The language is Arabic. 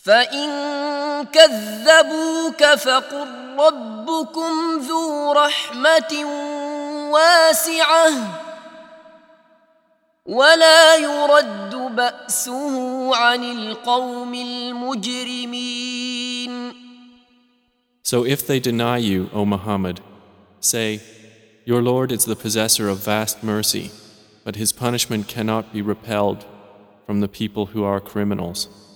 فإن كذبوك فقل ربكم ذو رحمة واسعة ولا يرد بأسه عن القوم المجرمين. So if they deny you, O Muhammad, say, Your Lord is the possessor of vast mercy, but his punishment cannot be repelled from the people who are criminals.